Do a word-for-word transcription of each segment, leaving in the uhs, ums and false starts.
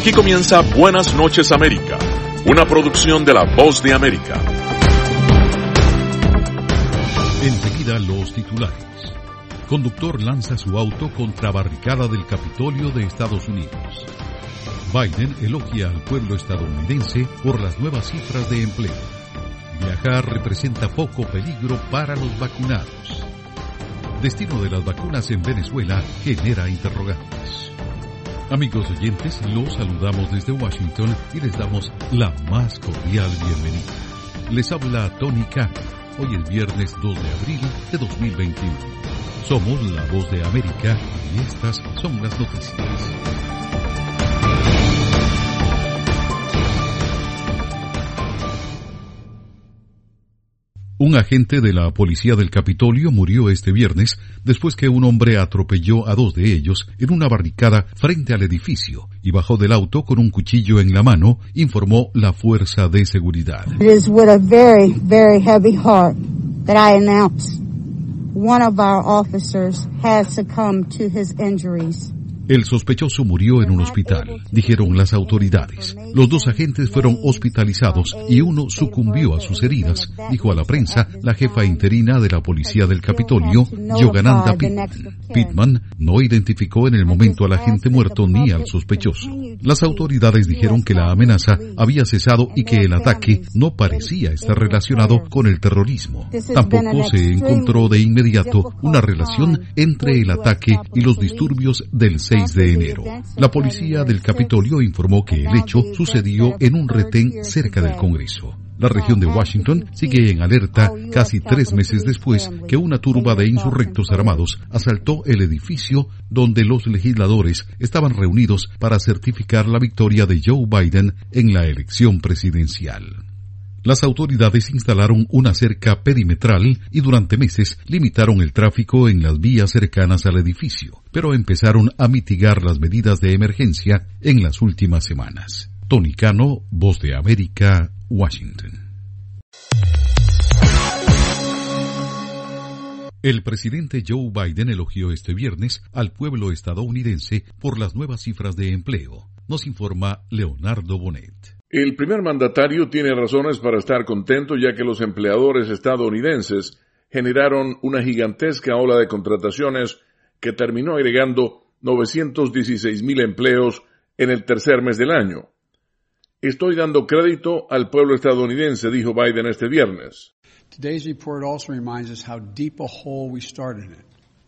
Aquí comienza Buenas noches América, una producción de La Voz de América. Enseguida los titulares. Conductor lanza su auto contra barricada del Capitolio de Estados Unidos. Biden elogia al pueblo estadounidense por las nuevas cifras de empleo. Viajar representa poco peligro para los vacunados. Destino de las vacunas en Venezuela genera interrogantes. Amigos oyentes, los saludamos desde Washington y les damos la más cordial bienvenida. Les habla Tony Cano. Hoy es viernes dos de abril de dos mil veintiuno. Somos La Voz de América y estas son las noticias. Un agente de la policía del Capitolio murió este viernes después que un hombre atropelló a dos de ellos en una barricada frente al edificio y bajó del auto con un cuchillo en la mano, informó la fuerza de seguridad. It is with a very, very heavy heart that I announce one of our officers has succumbed to his injuries. El sospechoso murió en un hospital, dijeron las autoridades. Los dos agentes fueron hospitalizados y uno sucumbió a sus heridas, dijo a la prensa la jefa interina de la policía del Capitolio, Yogananda Pittman. Pittman no identificó en el momento al agente muerto ni al sospechoso. Las autoridades dijeron que la amenaza había cesado y que el ataque no parecía estar relacionado con el terrorismo. Tampoco se encontró de inmediato una relación entre el ataque y los disturbios del seis de enero. La policía del Capitolio informó que el hecho sucedió en un retén cerca del Congreso. La región de Washington sigue en alerta casi tres meses después que una turba de insurrectos armados asaltó el edificio donde los legisladores estaban reunidos para certificar la victoria de Joe Biden en la elección presidencial. Las autoridades instalaron una cerca perimetral y durante meses limitaron el tráfico en las vías cercanas al edificio, pero empezaron a mitigar las medidas de emergencia en las últimas semanas. Tony Cano, Voz de América, Washington. El presidente Joe Biden elogió este viernes al pueblo estadounidense por las nuevas cifras de empleo. Nos informa Leonardo Bonet. El primer mandatario tiene razones para estar contento, ya que los empleadores estadounidenses generaron una gigantesca ola de contrataciones que terminó agregando novecientos dieciséis mil empleos en el tercer mes del año. Estoy dando crédito al pueblo estadounidense, dijo Biden este viernes. Today's report also reminds us how deep a hole we started in.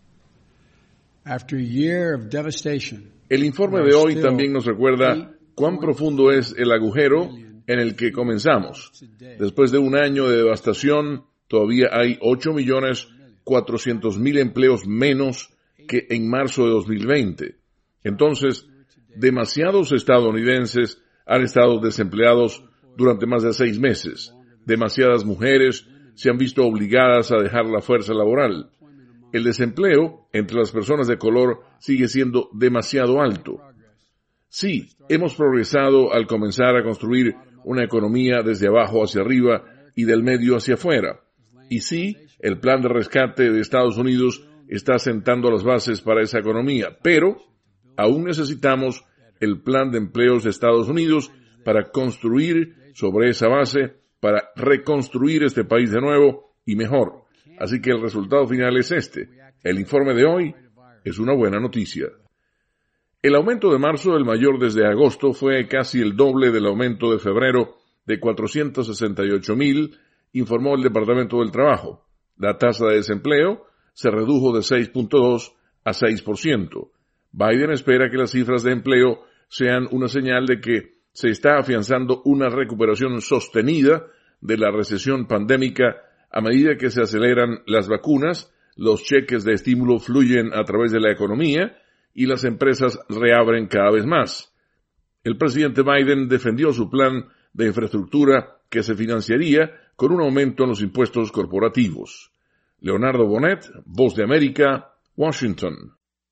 After a year of devastation. El informe de hoy también nos recuerda cuán profundo es el agujero en el que comenzamos. Después de un año de devastación, todavía hay ocho millones cuatrocientos mil empleos menos que en marzo de dos mil veinte. Entonces, demasiados estadounidenses han estado desempleados durante más de seis meses. Demasiadas mujeres se han visto obligadas a dejar la fuerza laboral. El desempleo entre las personas de color sigue siendo demasiado alto. Sí, hemos progresado al comenzar a construir una economía desde abajo hacia arriba y del medio hacia afuera. Y sí, el plan de rescate de Estados Unidos está sentando las bases para esa economía, pero aún necesitamos el plan de empleos de Estados Unidos para construir sobre esa base, para reconstruir este país de nuevo y mejor. Así que el resultado final es este. El informe de hoy es una buena noticia. El aumento de marzo, el mayor desde agosto, fue casi el doble del aumento de febrero de cuatrocientos sesenta y ocho mil, informó el Departamento del Trabajo. La tasa de desempleo se redujo de seis punto dos a seis por ciento. Biden espera que las cifras de empleo sean una señal de que se está afianzando una recuperación sostenida de la recesión pandémica a medida que se aceleran las vacunas, los cheques de estímulo fluyen a través de la economía y las empresas reabren cada vez más. El presidente Biden defendió su plan de infraestructura que se financiaría con un aumento en los impuestos corporativos. Leonardo Bonet, Voz de América, Washington.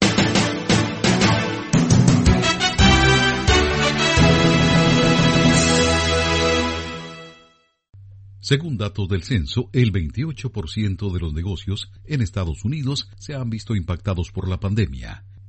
Según datos del censo, el veintiocho por ciento de los negocios en Estados Unidos se han visto impactados por la pandemia.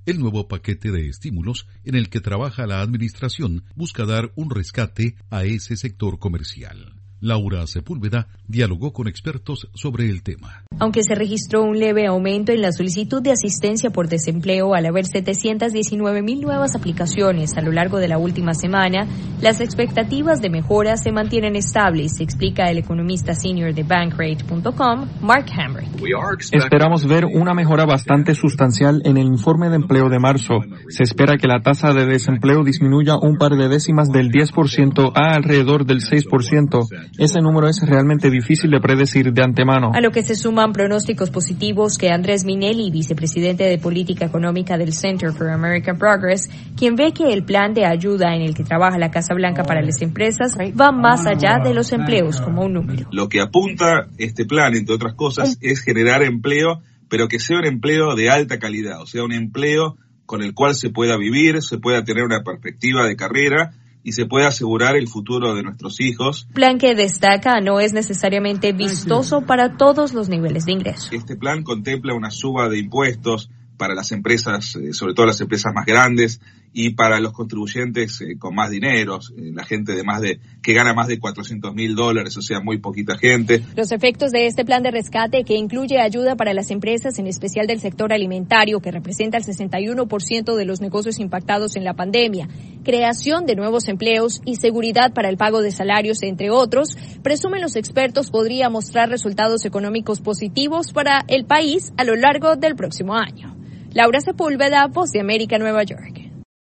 El nuevo paquete de estímulos en el que trabaja la administración busca dar un rescate a ese sector comercial. Laura Sepúlveda dialogó con expertos sobre el tema. Aunque se registró un leve aumento en la solicitud de asistencia por desempleo al haber setecientas diecinueve mil nuevas aplicaciones a lo largo de la última semana, las expectativas de mejora se mantienen estables, explica el economista senior de Bankrate punto com, Mark Hamrick. Esperamos ver una mejora bastante sustancial en el informe de empleo de marzo. Se espera que la tasa de desempleo disminuya un par de décimas del diez por ciento a alrededor del seis por ciento. Ese número es realmente difícil de predecir de antemano. A lo que se suman pronósticos positivos que Andrés Minelli, vicepresidente de Política Económica del Center for American Progress, quien ve que el plan de ayuda en el que trabaja la Casa Blanca para las empresas va más allá de los empleos como un número. Lo que apunta este plan, entre otras cosas, es generar empleo, pero que sea un empleo de alta calidad, o sea, un empleo con el cual se pueda vivir, se pueda tener una perspectiva de carrera y se puede asegurar el futuro de nuestros hijos. Plan que destaca no es necesariamente vistoso para todos los niveles de ingreso. Este plan contempla una suba de impuestos para las empresas, eh, sobre todo las empresas más grandes, y para los contribuyentes eh, con más dinero, eh, la gente de más de que gana más de cuatrocientos mil dólares, o sea, muy poquita gente. Los efectos de este plan de rescate, que incluye ayuda para las empresas, en especial del sector alimentario, que representa el sesenta y uno por ciento de los negocios impactados en la pandemia, creación de nuevos empleos y seguridad para el pago de salarios, entre otros, presumen los expertos podría mostrar resultados económicos positivos para el país a lo largo del próximo año. Laura Sepúlveda, Voz de América, Nueva York.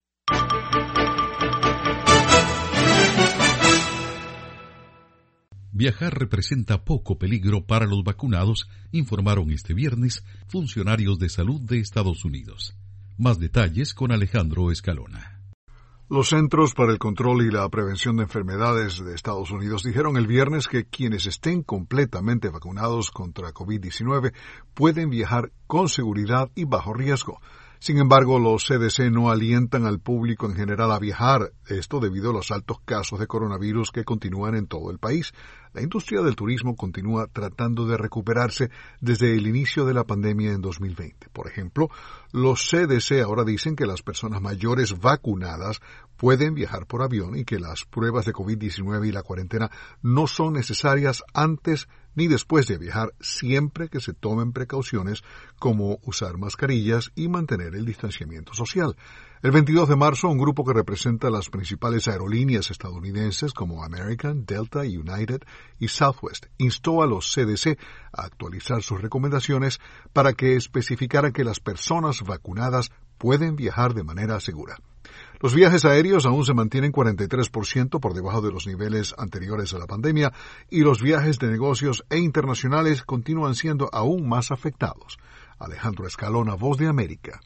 Viajar representa poco peligro para los vacunados, informaron este viernes funcionarios de salud de Estados Unidos. Más detalles con Alejandro Escalona. Los Centros para el Control y la Prevención de Enfermedades de Estados Unidos dijeron el viernes que quienes estén completamente vacunados contra COVID diecinueve pueden viajar con seguridad y bajo riesgo. Sin embargo, los C D C no alientan al público en general a viajar, esto debido a los altos casos de coronavirus que continúan en todo el país. La industria del turismo continúa tratando de recuperarse desde el inicio de la pandemia en dos mil veinte. Por ejemplo, los C D C ahora dicen que las personas mayores vacunadas pueden viajar por avión y que las pruebas de COVID diecinueve y la cuarentena no son necesarias antes ni después de viajar, siempre que se tomen precauciones como usar mascarillas y mantener el distanciamiento social. El veintidós de marzo, un grupo que representa las principales aerolíneas estadounidenses como American, Delta, United y Southwest instó a los C D C a actualizar sus recomendaciones para que especificaran que las personas vacunadas pueden viajar de manera segura. Los viajes aéreos aún se mantienen cuarenta y tres por ciento por debajo de los niveles anteriores a la pandemia y los viajes de negocios e internacionales continúan siendo aún más afectados. Alejandro Escalona, Voz de América.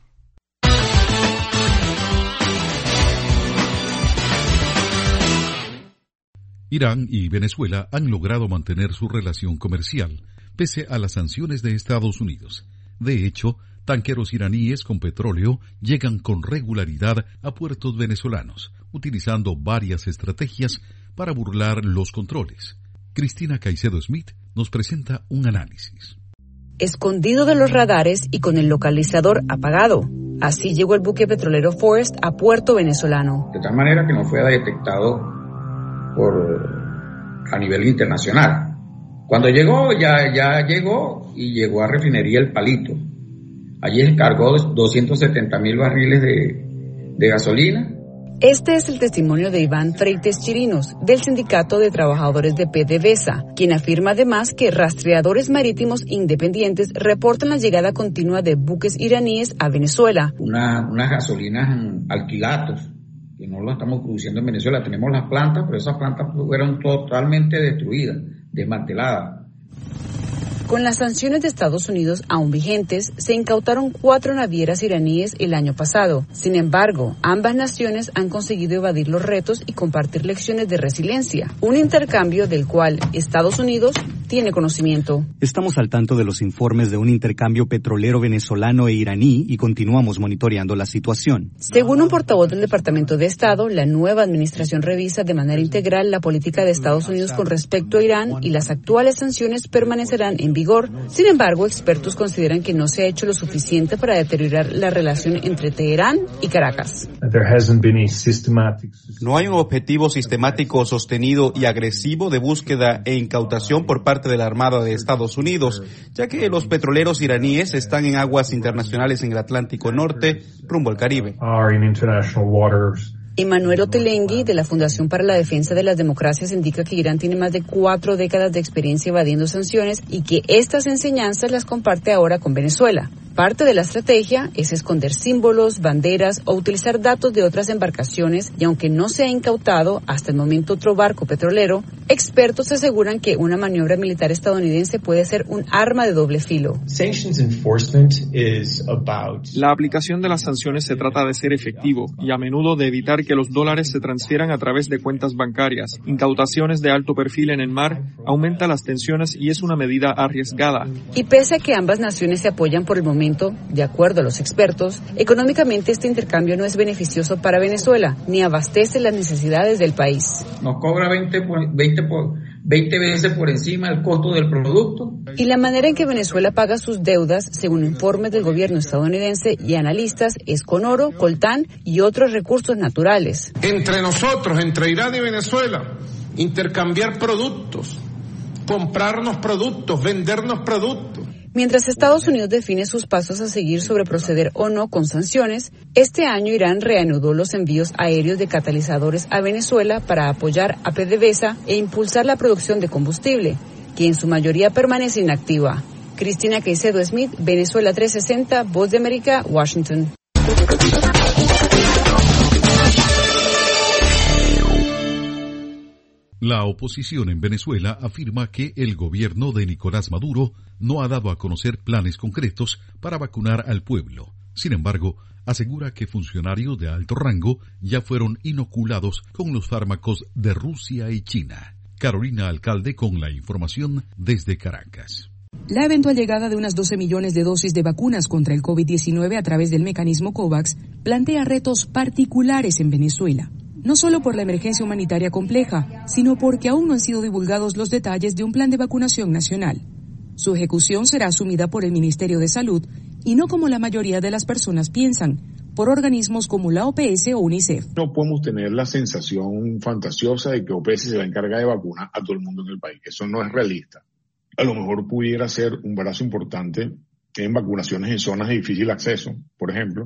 Irán y Venezuela han logrado mantener su relación comercial, pese a las sanciones de Estados Unidos. De hecho, tanqueros iraníes con petróleo llegan con regularidad a puertos venezolanos, utilizando varias estrategias para burlar los controles. Cristina Caicedo Smith nos presenta un análisis. Escondido de los radares y con el localizador apagado. Así llegó el buque petrolero Forest a puerto venezolano. De tal manera que no fue detectado por a nivel internacional. Cuando llegó, ya, ya llegó y llegó a refinería El Palito. Allí cargó doscientos setenta mil barriles de, de gasolina. Este es el testimonio de Iván Freites Chirinos, del Sindicato de Trabajadores de PDVSA, quien afirma además que rastreadores marítimos independientes reportan la llegada continua de buques iraníes a Venezuela. Una, unas gasolinas alquilados, que no lo estamos produciendo en Venezuela. Tenemos las plantas, pero esas plantas fueron totalmente destruidas, desmanteladas. Con las sanciones de Estados Unidos aún vigentes, se incautaron cuatro navieras iraníes el año pasado. Sin embargo, ambas naciones han conseguido evadir los retos y compartir lecciones de resiliencia, un intercambio del cual Estados Unidos tiene conocimiento. Estamos al tanto de los informes de un intercambio petrolero venezolano e iraní y continuamos monitoreando la situación. Según un portavoz del Departamento de Estado, la nueva administración revisa de manera integral la política de Estados Unidos con respecto a Irán y las actuales sanciones permanecerán en vigor. Sin embargo, expertos consideran que no se ha hecho lo suficiente para deteriorar la relación entre Teherán y Caracas. No hay un objetivo sistemático, sostenido y agresivo de búsqueda e incautación por parte de la Armada de Estados Unidos, ya que los petroleros iraníes están en aguas internacionales en el Atlántico Norte, rumbo al Caribe. Emmanuel Ottolenghi, de la Fundación para la Defensa de las Democracias, indica que Irán tiene más de cuatro décadas de experiencia evadiendo sanciones y que estas enseñanzas las comparte ahora con Venezuela. Parte de la estrategia es esconder símbolos, banderas o utilizar datos de otras embarcaciones, y aunque no se ha incautado hasta el momento otro barco petrolero, expertos aseguran que una maniobra militar estadounidense puede ser un arma de doble filo. La aplicación de las sanciones se trata de ser efectivo y a menudo de evitar que los dólares se transfieran a través de cuentas bancarias. Incautaciones de alto perfil en el mar aumenta las tensiones y es una medida arriesgada. Y pese a que ambas naciones se apoyan por el momento, de acuerdo a los expertos, económicamente este intercambio no es beneficioso para Venezuela, ni abastece las necesidades del país. Nos cobra veinte, veinte, veinte veces por encima del costo del producto. Y la manera en que Venezuela paga sus deudas, según informes del gobierno estadounidense y analistas, es con oro, coltán y otros recursos naturales. Entre nosotros, entre Irán y Venezuela, intercambiar productos, comprarnos productos, vendernos productos. Mientras Estados Unidos define sus pasos a seguir sobre proceder o no con sanciones, este año Irán reanudó los envíos aéreos de catalizadores a Venezuela para apoyar a PDVSA e impulsar la producción de combustible, que en su mayoría permanece inactiva. Cristina Caicedo Smith, Venezuela trescientos sesenta, Voz de América, Washington. La oposición en Venezuela afirma que el gobierno de Nicolás Maduro no ha dado a conocer planes concretos para vacunar al pueblo. Sin embargo, asegura que funcionarios de alto rango ya fueron inoculados con los fármacos de Rusia y China. Carolina Alcalde con la información desde Caracas. La eventual llegada de unas doce millones de dosis de vacunas contra el COVID diecinueve a través del mecanismo COVAX plantea retos particulares en Venezuela. No solo por la emergencia humanitaria compleja, sino porque aún no han sido divulgados los detalles de un plan de vacunación nacional. Su ejecución será asumida por el Ministerio de Salud y no, como la mayoría de las personas piensan, por organismos como la O P S o UNICEF. No podemos tener la sensación fantasiosa de que O P S se va a encargar de vacunar a todo el mundo en el país. Eso no es realista. A lo mejor pudiera ser un brazo importante en vacunaciones en zonas de difícil acceso, por ejemplo.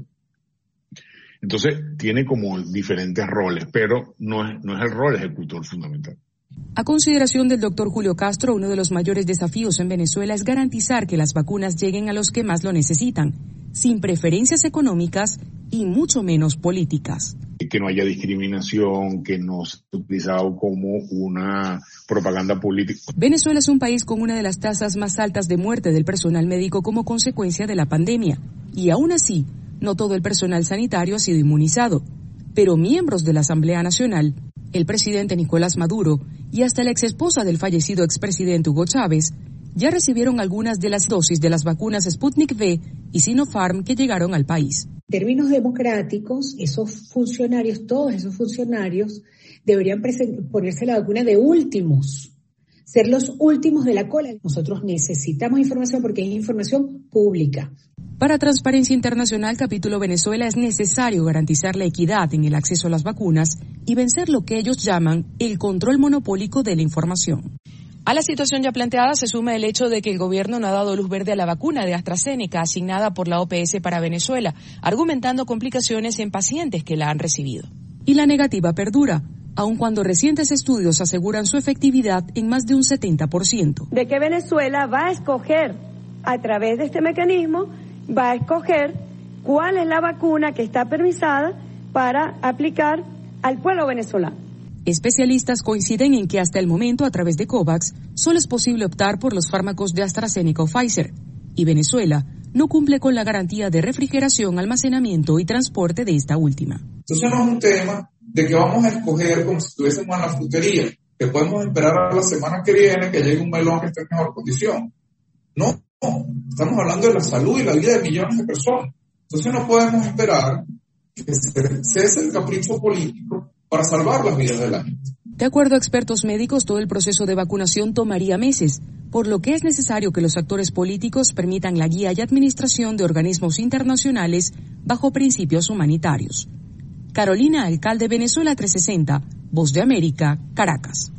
Entonces, tiene como diferentes roles, pero no es, no es el rol ejecutor fundamental. A consideración del doctor Julio Castro, uno de los mayores desafíos en Venezuela es garantizar que las vacunas lleguen a los que más lo necesitan, sin preferencias económicas y mucho menos políticas. Que no haya discriminación, que no sea utilizado como una propaganda política. Venezuela es un país con una de las tasas más altas de muerte del personal médico como consecuencia de la pandemia, y aún así, no todo el personal sanitario ha sido inmunizado, pero miembros de la Asamblea Nacional, el presidente Nicolás Maduro y hasta la exesposa del fallecido expresidente Hugo Chávez ya recibieron algunas de las dosis de las vacunas Sputnik V y Sinopharm que llegaron al país. En términos democráticos, esos funcionarios, todos esos funcionarios, deberían ponerse la vacuna de últimos, ser los últimos de la cola. Nosotros necesitamos información porque es información pública. Para Transparencia Internacional, capítulo Venezuela, es necesario garantizar la equidad en el acceso a las vacunas y vencer lo que ellos llaman el control monopólico de la información. A la situación ya planteada se suma el hecho de que el gobierno no ha dado luz verde a la vacuna de AstraZeneca asignada por la O P S para Venezuela, argumentando complicaciones en pacientes que la han recibido. Y la negativa perdura, aun cuando recientes estudios aseguran su efectividad en más de un setenta por ciento. De que Venezuela va a escoger, a través de este mecanismo, va a escoger cuál es la vacuna que está permisada para aplicar al pueblo venezolano. Especialistas coinciden en que hasta el momento, a través de COVAX, solo es posible optar por los fármacos de AstraZeneca o Pfizer, y Venezuela no cumple con la garantía de refrigeración, almacenamiento y transporte de esta última. Entonces no es un tema de que vamos a escoger como si estuviésemos en la frutería. que podemos esperar a la semana que viene que llegue un melón que esté en mejor condición. No, no, estamos hablando de la salud y la vida de millones de personas. Entonces no podemos esperar que se cese el capricho político para salvar las vidas de la gente. De acuerdo a expertos médicos, todo el proceso de vacunación tomaría meses, por lo que es necesario que los actores políticos permitan la guía y administración de organismos internacionales bajo principios humanitarios. Carolina Alcalde, Venezuela trescientos sesenta, Voz de América, Caracas.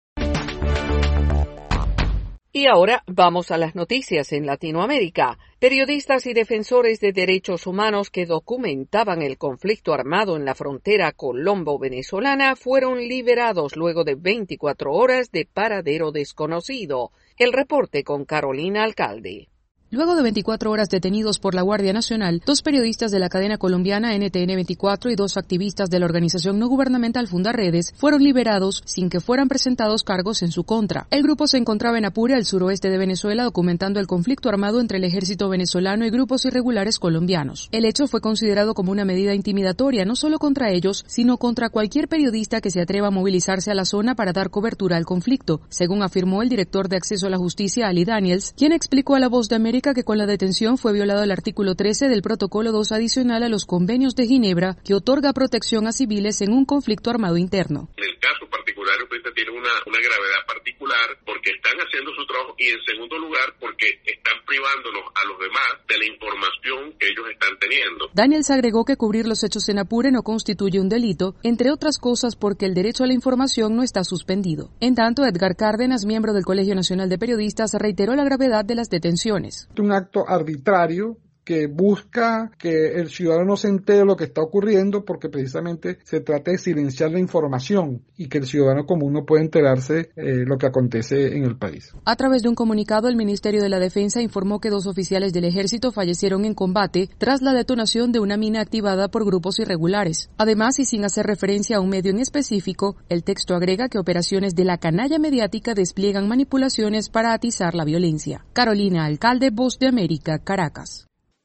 Y ahora vamos a las noticias en Latinoamérica. Periodistas y defensores de derechos humanos que documentaban el conflicto armado en la frontera colombo-venezolana fueron liberados luego de veinticuatro horas de paradero desconocido. El reporte con Carolina Alcalde. Luego de veinticuatro horas detenidos por la Guardia Nacional, dos periodistas de la cadena colombiana N T N veinticuatro y dos activistas de la organización no gubernamental Fundaredes fueron liberados sin que fueran presentados cargos en su contra. El grupo se encontraba en Apure, al suroeste de Venezuela, documentando el conflicto armado entre el ejército venezolano y grupos irregulares colombianos. El hecho fue considerado como una medida intimidatoria no solo contra ellos, sino contra cualquier periodista que se atreva a movilizarse a la zona para dar cobertura al conflicto, según afirmó el director de Acceso a la Justicia, Ali Daniels, quien explicó a La Voz de América que con la detención fue violado el artículo trece del Protocolo dos adicional a los convenios de Ginebra que otorga protección a civiles en un conflicto armado interno. En el caso particular, usted tiene una, una gravedad particular porque están haciendo su trabajo y en segundo lugar porque están privándonos a los demás de la información que ellos están teniendo. Daniels agregó que cubrir los hechos en Apure no constituye un delito, entre otras cosas porque el derecho a la información no está suspendido. En tanto, Edgar Cárdenas, miembro del Colegio Nacional de Periodistas, reiteró la gravedad de las detenciones. Un acto arbitrario que busca que el ciudadano se entere de lo que está ocurriendo porque precisamente se trata de silenciar la información y que el ciudadano común no puede enterarse de eh, lo que acontece en el país. A través de un comunicado, el Ministerio de la Defensa informó que dos oficiales del Ejército fallecieron en combate tras la detonación de una mina activada por grupos irregulares. Además, y sin hacer referencia a un medio en específico, el texto agrega que operaciones de la canalla mediática despliegan manipulaciones para atizar la violencia. Carolina Alcalde, Voz de América, Caracas.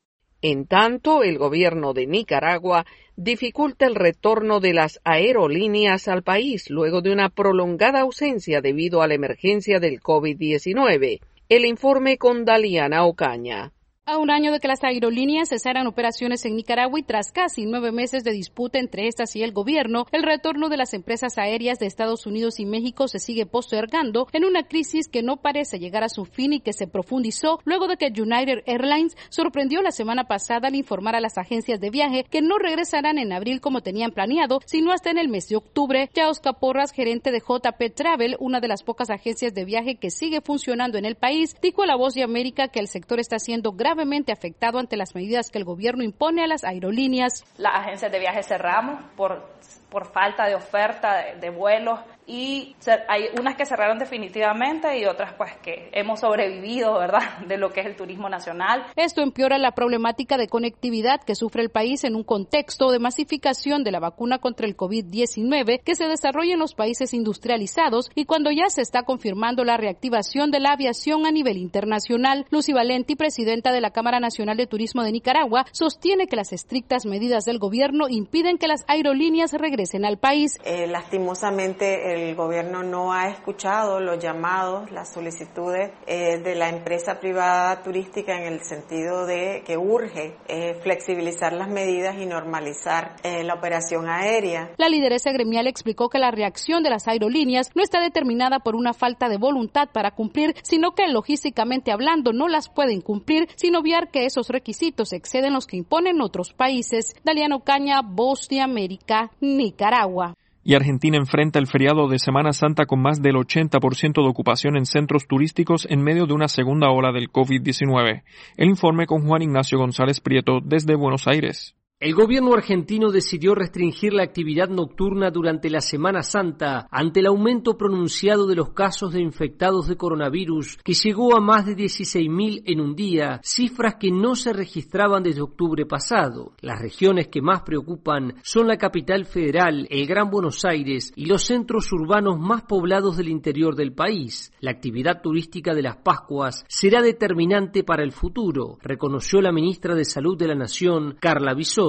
En tanto, el gobierno de Nicaragua dificulta el retorno de las aerolíneas al país luego de una prolongada ausencia debido a la emergencia del COVID diecinueve. El informe con Daliana Ocaña. A un año de que las aerolíneas cesaran operaciones en Nicaragua y tras casi nueve meses de disputa entre estas y el gobierno, el retorno de las empresas aéreas de Estados Unidos y México se sigue postergando en una crisis que no parece llegar a su fin y que se profundizó luego de que United Airlines sorprendió la semana pasada al informar a las agencias de viaje que no regresarán en abril como tenían planeado, sino hasta en el mes de octubre. Yaosca Porras, gerente de J P Travel, una de las pocas agencias de viaje que sigue funcionando en el país, dijo a La Voz de América que el sector está siendo grave gravemente afectado ante las medidas que el gobierno impone a las aerolíneas. Las agencias de viaje cerramos por, por falta de oferta de, de vuelos y hay unas que cerraron definitivamente y otras pues que hemos sobrevivido, ¿verdad?, de lo que es el turismo nacional. Esto empeora la problemática de conectividad que sufre el país en un contexto de masificación de la vacuna contra el COVID diecinueve que se desarrolla en los países industrializados y cuando ya se está confirmando la reactivación de la aviación a nivel internacional. Lucy Valenti, presidenta de la Cámara Nacional de Turismo de Nicaragua, sostiene que las estrictas medidas del gobierno impiden que las aerolíneas regresen al país. Eh, lastimosamente el gobierno no ha escuchado los llamados, las solicitudes eh, de la empresa privada turística en el sentido de que urge eh, flexibilizar las medidas y normalizar eh, la operación aérea. La lideresa gremial explicó que la reacción de las aerolíneas no está determinada por una falta de voluntad para cumplir, sino que logísticamente hablando no las pueden cumplir, sin obviar que esos requisitos exceden los que imponen otros países. Daliana Ocaña, Voz de América, Nicaragua. Y Argentina enfrenta el feriado de Semana Santa con más del ochenta por ciento de ocupación en centros turísticos en medio de una segunda ola del COVID diecinueve. El informe con Juan Ignacio González Prieto desde Buenos Aires. El gobierno argentino decidió restringir la actividad nocturna durante la Semana Santa ante el aumento pronunciado de los casos de infectados de coronavirus, que llegó a más de dieciséis mil en un día, cifras que no se registraban desde octubre pasado. Las regiones que más preocupan son la capital federal, el Gran Buenos Aires y los centros urbanos más poblados del interior del país. La actividad turística de las Pascuas será determinante para el futuro, reconoció la ministra de Salud de la Nación, Carla Bisotti.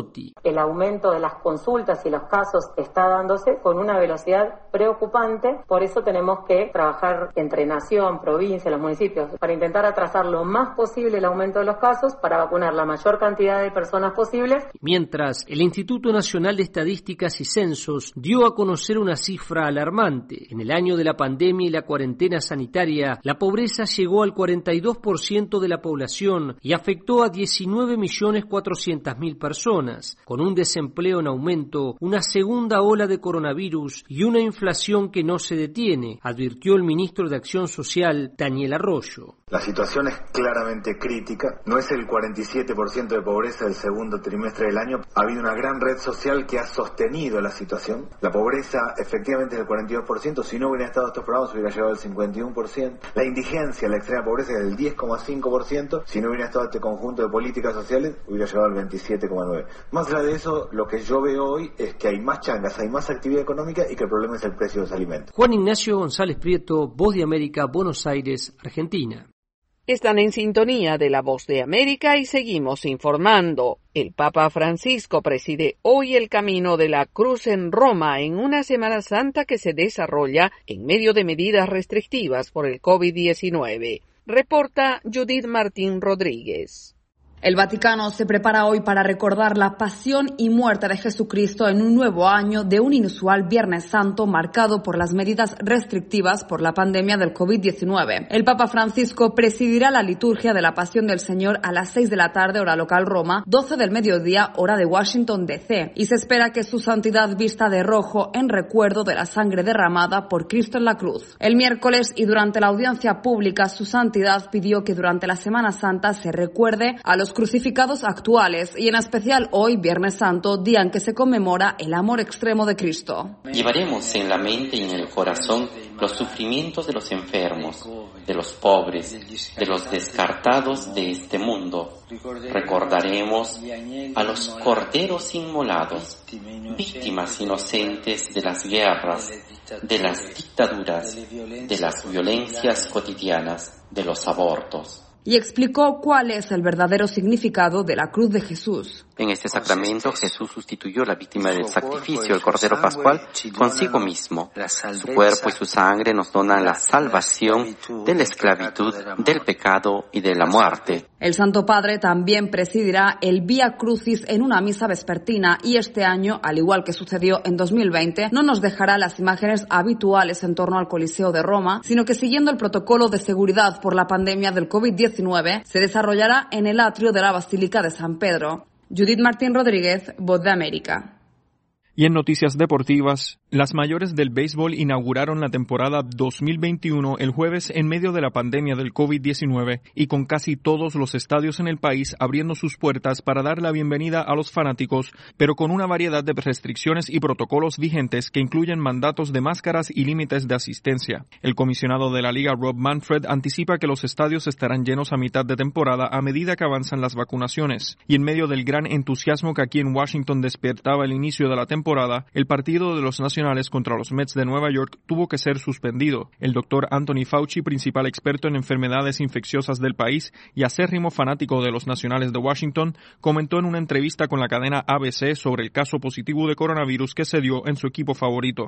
Mazzotti. El aumento de las consultas y los casos está dándose con una velocidad preocupante, por eso tenemos que trabajar entre nación, provincia, los municipios, para intentar atrasar lo más posible el aumento de los casos, para vacunar la mayor cantidad de personas posibles. Mientras, el Instituto Nacional de Estadísticas y Censos dio a conocer una cifra alarmante. En el año de la pandemia y la cuarentena sanitaria, la pobreza llegó al cuarenta y dos por ciento de la población y afectó a diecinueve millones cuatrocientas mil personas, con un desempleo en aumento, una segunda ola de coronavirus y una inflación que no se detiene, advirtió el ministro de Acción Social, Daniel Arroyo. La situación es claramente crítica, no es el cuarenta y siete por ciento de pobreza del segundo trimestre del año, ha habido una gran red social que ha sostenido la situación. La pobreza efectivamente es del cuarenta y dos por ciento, si no hubieran estado estos programas hubiera llegado al cincuenta y uno por ciento. La indigencia, la extrema pobreza es del diez coma cinco por ciento, si no hubiera estado este conjunto de políticas sociales hubiera llegado al veintisiete coma nueve por ciento. Más allá de eso, lo que yo veo hoy es que hay más changas, hay más actividad económica y que el problema es el precio de los alimentos. Juan Ignacio González Prieto, Voz de América, Buenos Aires, Argentina. Están en sintonía de La Voz de América y seguimos informando. El Papa Francisco preside hoy el Camino de la Cruz en Roma en una Semana Santa que se desarrolla en medio de medidas restrictivas por el COVID diecinueve. Reporta Judith Martín Rodríguez. El Vaticano se prepara hoy para recordar la pasión y muerte de Jesucristo en un nuevo año de un inusual Viernes Santo marcado por las medidas restrictivas por la pandemia del COVID diecinueve. El Papa Francisco presidirá la liturgia de la Pasión del Señor a las seis de la tarde, hora local Roma, doce del mediodía, hora de Washington D C, y se espera que su santidad vista de rojo en recuerdo de la sangre derramada por Cristo en la cruz. El miércoles y durante la audiencia pública, su santidad pidió que durante la Semana Santa se recuerde a los crucificados actuales y en especial hoy, Viernes Santo, día en que se conmemora el amor extremo de Cristo. Llevaremos en la mente y en el corazón los sufrimientos de los enfermos, de los pobres, de los descartados de este mundo. Recordaremos a los corderos inmolados, víctimas inocentes de las guerras, de las dictaduras, de las violencias cotidianas, de los abortos. Y explicó cuál es el verdadero significado de la cruz de Jesús. En este sacramento, Jesús sustituyó la víctima del sacrificio, el Cordero Pascual, consigo mismo. Su cuerpo y su sangre nos donan la salvación de la esclavitud, del pecado y de la muerte. El Santo Padre también presidirá el Vía Crucis en una misa vespertina y este año, al igual que sucedió en dos mil veinte, no nos dejará las imágenes habituales en torno al Coliseo de Roma, sino que siguiendo el protocolo de seguridad por la pandemia del COVID diecinueve, se desarrollará en el atrio de la Basílica de San Pedro. Judith Martín Rodríguez, Voz de América. Y en noticias deportivas, las mayores del béisbol inauguraron la temporada dos mil veintiuno el jueves en medio de la pandemia del COVID diecinueve y con casi todos los estadios en el país abriendo sus puertas para dar la bienvenida a los fanáticos, pero con una variedad de restricciones y protocolos vigentes que incluyen mandatos de máscaras y límites de asistencia. El comisionado de la liga, Rob Manfred, anticipa que los estadios estarán llenos a mitad de temporada a medida que avanzan las vacunaciones. Y en medio del gran entusiasmo que aquí en Washington despertaba el inicio de la temporada, el partido de los Nacionales contra los Mets de Nueva York tuvo que ser suspendido. El doctor Anthony Fauci, principal experto en enfermedades infecciosas del país y acérrimo fanático de los Nacionales de Washington, comentó en una entrevista con la cadena A B C sobre el caso positivo de coronavirus que se dio en su equipo favorito.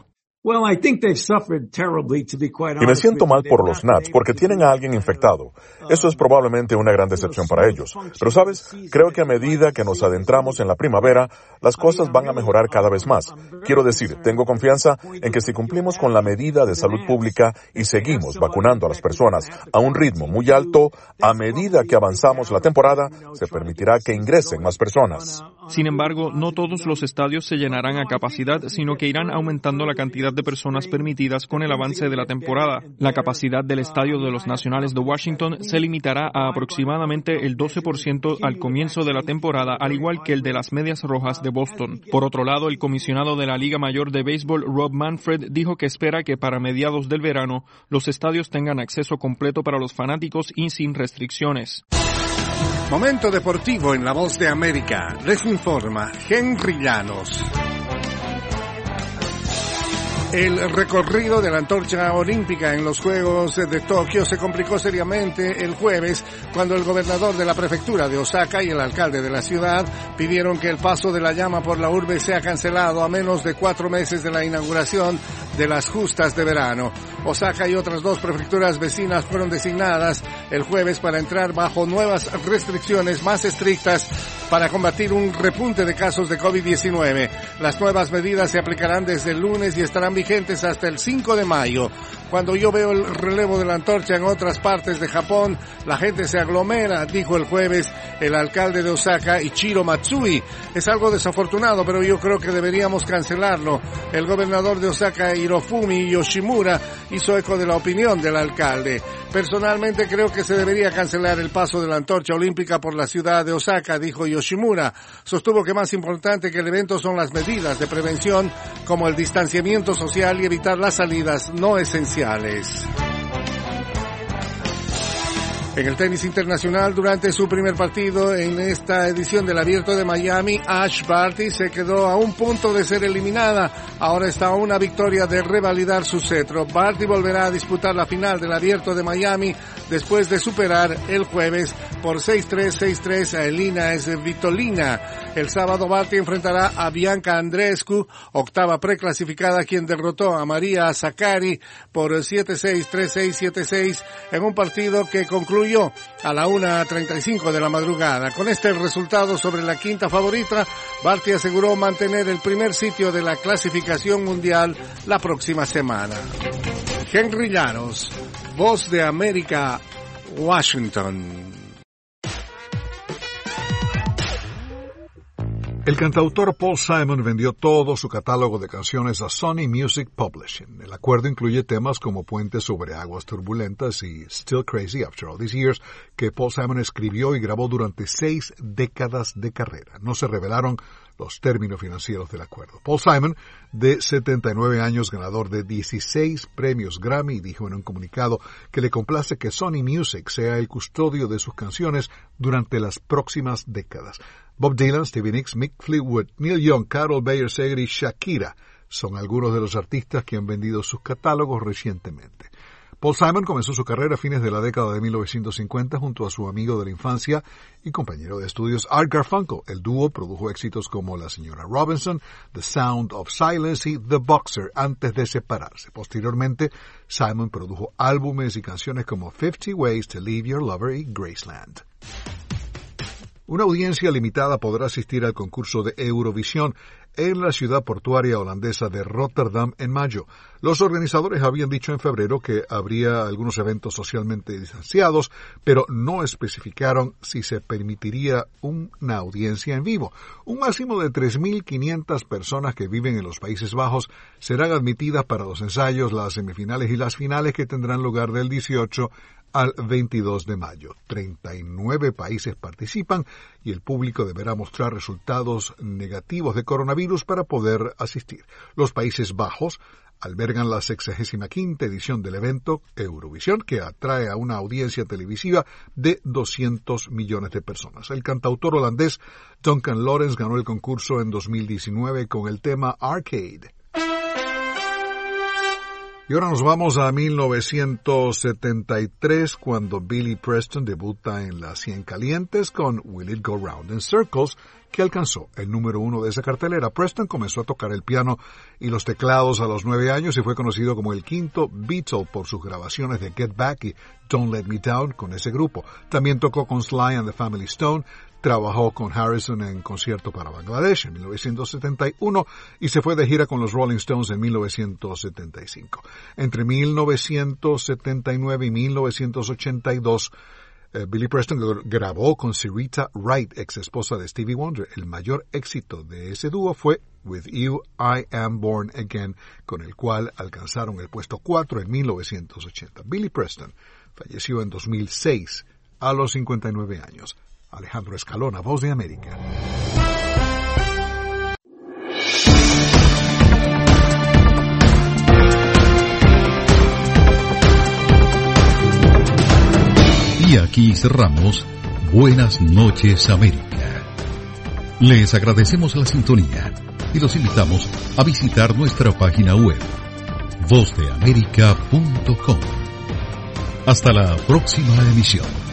Y me siento mal por los Nats porque tienen a alguien infectado. Eso es probablemente una gran decepción para ellos. Pero, ¿sabes? Creo que a medida que nos adentramos en la primavera, las cosas van a mejorar cada vez más. Quiero decir, tengo confianza en que si cumplimos con la medida de salud pública y seguimos vacunando a las personas a un ritmo muy alto, a medida que avanzamos la temporada, se permitirá que ingresen más personas. Sin embargo, no todos los estadios se llenarán a capacidad, sino que irán aumentando la cantidad de personas permitidas con el avance de la temporada. La capacidad del estadio de los Nacionales de Washington se limitará a aproximadamente el doce por ciento al comienzo de la temporada, al igual que el de las Medias Rojas de Boston. Por otro lado, el comisionado de la Liga Mayor de Béisbol, Rob Manfred, dijo que espera que para mediados del verano los estadios tengan acceso completo para los fanáticos y sin restricciones. Momento deportivo en La Voz de América. Les informa Henry Llanos. El recorrido de la antorcha olímpica en los Juegos de Tokio se complicó seriamente el jueves cuando el gobernador de la prefectura de Osaka y el alcalde de la ciudad pidieron que el paso de la llama por la urbe sea cancelado a menos de cuatro meses de la inauguración de las justas de verano. Osaka y otras dos prefecturas vecinas fueron designadas el jueves para entrar bajo nuevas restricciones más estrictas para combatir un repunte de casos de COVID diecinueve. Las nuevas medidas se aplicarán desde el lunes y estarán vigentes hasta el cinco de mayo. Cuando yo veo el relevo de la antorcha en otras partes de Japón, la gente se aglomera, dijo el jueves el alcalde de Osaka, Ichiro Matsui. Es algo desafortunado, pero yo creo que deberíamos cancelarlo. El gobernador de Osaka, Hirofumi Yoshimura, hizo eco de la opinión del alcalde. Personalmente creo que se debería cancelar el paso de la antorcha olímpica por la ciudad de Osaka, dijo Yoshimura. Sostuvo que más importante que el evento son las medidas de prevención, como el distanciamiento social y evitar las salidas no esenciales. En el tenis internacional, durante su primer partido en esta edición del Abierto de Miami, Ash Barty se quedó a un punto de ser eliminada. Ahora está a una victoria de revalidar su cetro. Barty volverá a disputar la final del Abierto de Miami después de superar el jueves por seis tres, seis tres a Elina Svitolina. El sábado Barty enfrentará a Bianca Andreescu, octava preclasificada, quien derrotó a María Sakkari por siete seis, tres seis, siete seis en un partido que concluye a la una treinta y cinco de la madrugada. Con este resultado sobre la quinta favorita, Barty aseguró mantener el primer sitio de la clasificación mundial la próxima semana. Henry Llanos, Voz de América, Washington. El cantautor Paul Simon vendió todo su catálogo de canciones a Sony Music Publishing. El acuerdo incluye temas como Puentes sobre aguas turbulentas y Still Crazy After All These Years, que Paul Simon escribió y grabó durante seis décadas de carrera. No se revelaron los términos financieros del acuerdo. Paul Simon, de setenta y nueve años, ganador de dieciséis premios Grammy, dijo en un comunicado que le complace que Sony Music sea el custodio de sus canciones durante las próximas décadas. Bob Dylan, Stevie Nicks, Mick Fleetwood, Neil Young, Carol Bayer Sager y Shakira son algunos de los artistas que han vendido sus catálogos recientemente. Paul Simon comenzó su carrera a fines de la década de mil novecientos cincuenta junto a su amigo de la infancia y compañero de estudios Art Garfunkel. El dúo produjo éxitos como La Señora Robinson, The Sound of Silence y The Boxer antes de separarse. Posteriormente, Simon produjo álbumes y canciones como Fifty Ways to Leave Your Lover y Graceland. Una audiencia limitada podrá asistir al concurso de Eurovisión en la ciudad portuaria holandesa de Rotterdam en mayo. Los organizadores habían dicho en febrero que habría algunos eventos socialmente distanciados, pero no especificaron si se permitiría una audiencia en vivo. Un máximo de tres mil quinientas personas que viven en los Países Bajos serán admitidas para los ensayos, las semifinales y las finales que tendrán lugar del dieciocho al veintidós de mayo. treinta y nueve países participan y el público deberá mostrar resultados negativos de coronavirus para poder asistir. Los Países Bajos albergan la sexagésima quinta edición del evento Eurovisión, que atrae a una audiencia televisiva de doscientos millones de personas. El cantautor holandés Duncan Lawrence ganó el concurso en dos mil diecinueve con el tema Arcade. Y ahora nos vamos a mil novecientos setenta y tres, cuando Billy Preston debuta en las cien Calientes con Will It Go Round in Circles, que alcanzó el número uno de esa cartelera. Preston comenzó a tocar el piano y los teclados a los nueve años y fue conocido como el quinto Beatle por sus grabaciones de Get Back y Don't Let Me Down con ese grupo. También tocó con Sly and the Family Stone, trabajó con Harrison en concierto para Bangladesh en mil novecientos setenta y uno y se fue de gira con los Rolling Stones en mil novecientos setenta y cinco. Entre mil novecientos setenta y nueve y mil novecientos ochenta y dos, eh, Billy Preston grabó con Syreeta Wright, ex esposa de Stevie Wonder. El mayor éxito de ese dúo fue With You I Am Born Again, con el cual alcanzaron el puesto cuatro en mil novecientos ochenta. Billy Preston falleció en dos mil seis a los cincuenta y nueve años. Alejandro Escalona, Voz de América. Y aquí cerramos Buenas noches, América. Les agradecemos la sintonía y los invitamos a visitar nuestra página web voz de américa punto com. Hasta la próxima emisión.